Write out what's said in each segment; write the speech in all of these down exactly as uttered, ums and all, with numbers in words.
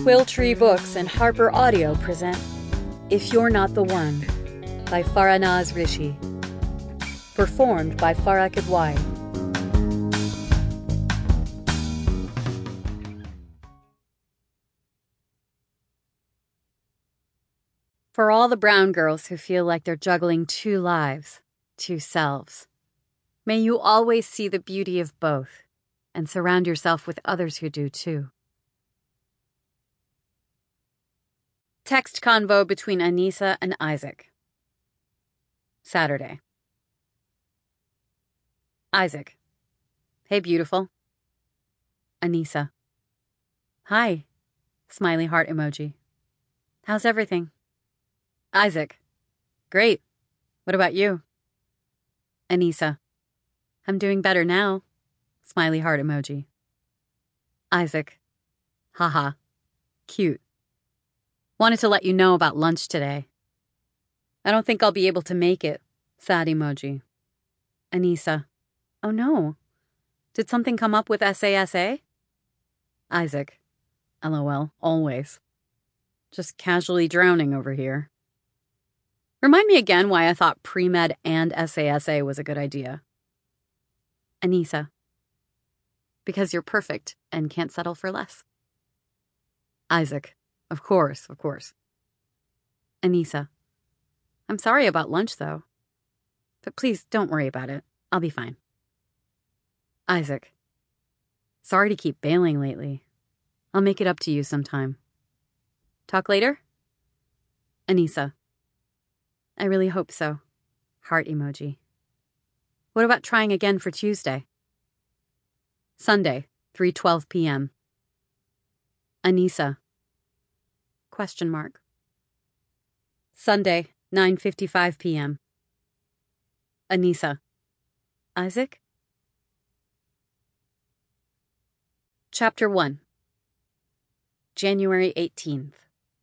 Quilltree Books and Harper Audio present If You're Not the One by Faranaz Rishi. Performed by Farah Kidwai. For all the brown girls who feel like they're juggling two lives, two selves, may you always see the beauty of both and surround yourself with others who do too. Text convo between Anissa and Isaac. Saturday. Isaac. Hey, beautiful. Anissa. Hi. Smiley heart emoji. How's everything? Isaac. Great. What about you? Anissa. I'm doing better now. Smiley heart emoji. Isaac. Haha. Cute. Wanted to let you know about lunch today. I don't think I'll be able to make it. Sad emoji. Anissa. Oh no. Did something come up with S A S A? Isaac. LOL. Always. Just casually drowning over here. Remind me again why I thought pre-med and S A S A was a good idea. Anissa. Because you're perfect and can't settle for less. Isaac. Of course, of course. Anissa. I'm sorry about lunch, though. But please don't worry about it. I'll be fine. Isaac. Sorry to keep bailing lately. I'll make it up to you sometime. Talk later? Anissa. I really hope so. Heart emoji. What about trying again for Tuesday? Sunday, three twelve p.m. Anissa. Question mark. Sunday, nine fifty-five p.m. Anissa. Isaac? Chapter one. January eighteenth.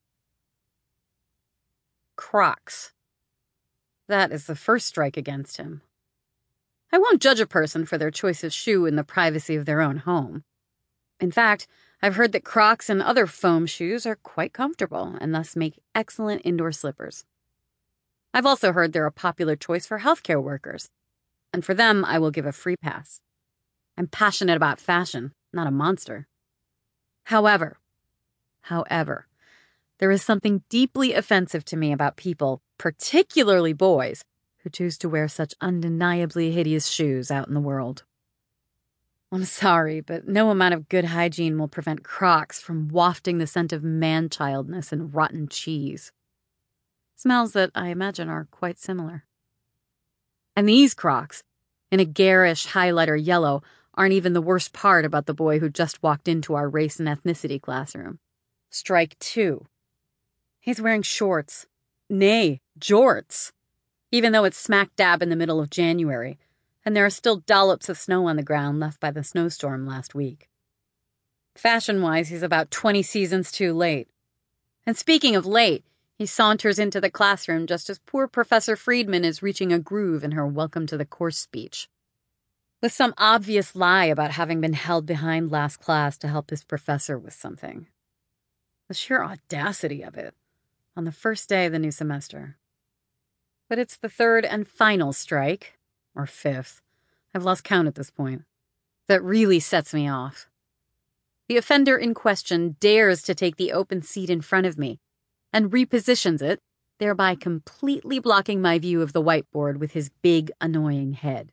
Crocs. That is the first strike against him. I won't judge a person for their choice of shoe in the privacy of their own home. In fact, I've heard that Crocs and other foam shoes are quite comfortable and thus make excellent indoor slippers. I've also heard they're a popular choice for healthcare workers, and for them I will give a free pass. I'm passionate about fashion, not a monster. However, however, there is something deeply offensive to me about people, particularly boys, who choose to wear such undeniably hideous shoes out in the world. I'm sorry, but no amount of good hygiene will prevent Crocs from wafting the scent of man-childness and rotten cheese. Smells that I imagine are quite similar. And these Crocs, in a garish highlighter yellow, aren't even the worst part about the boy who just walked into our race and ethnicity classroom. Strike two. He's wearing shorts. Nay, jorts. Even though it's smack dab in the middle of January, and there are still dollops of snow on the ground left by the snowstorm last week. Fashion-wise, he's about twenty seasons too late. And speaking of late, he saunters into the classroom just as poor Professor Friedman is reaching a groove in her welcome to the course speech. With some obvious lie about having been held behind last class to help his professor with something. The sheer audacity of it, on the first day of the new semester. But it's the third and final strike, or fifth, I've lost count at this point, that really sets me off. The offender in question dares to take the open seat in front of me and repositions it, thereby completely blocking my view of the whiteboard with his big, annoying head.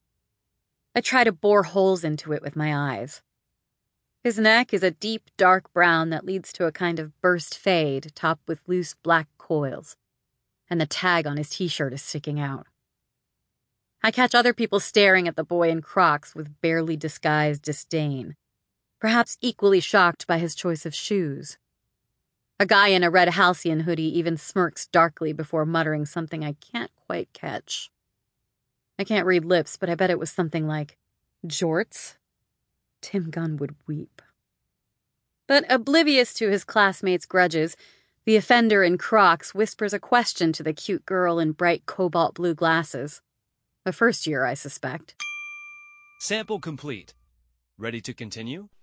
I try to bore holes into it with my eyes. His neck is a deep, dark brown that leads to a kind of burst fade topped with loose black coils, and the tag on his t-shirt is sticking out. I catch other people staring at the boy in Crocs with barely disguised disdain, perhaps equally shocked by his choice of shoes. A guy in a red halcyon hoodie even smirks darkly before muttering something I can't quite catch. I can't read lips, but I bet it was something like, jorts? Tim Gunn would weep. But oblivious to his classmates' grudges, the offender in Crocs whispers a question to the cute girl in bright cobalt blue glasses. A first year, I suspect. Sample complete. Ready to continue?